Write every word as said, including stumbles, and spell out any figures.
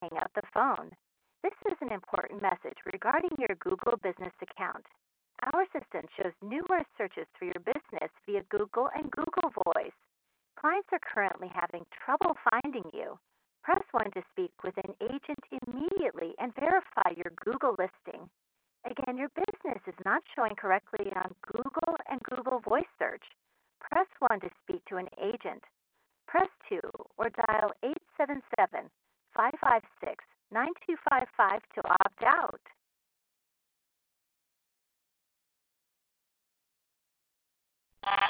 hang up the phone. This is an important message regarding your Google Business account. Our assistant shows numerous searches for your business via Google and Google Voice. Clients are currently having trouble finding you. Press one to speak with an agent immediately and verify your Google listing. Again, your business is not showing correctly on Google and Google Voice search. Press one to speak to an agent. Press two or dial eight seven seven, five five six, nine two five five to opt out.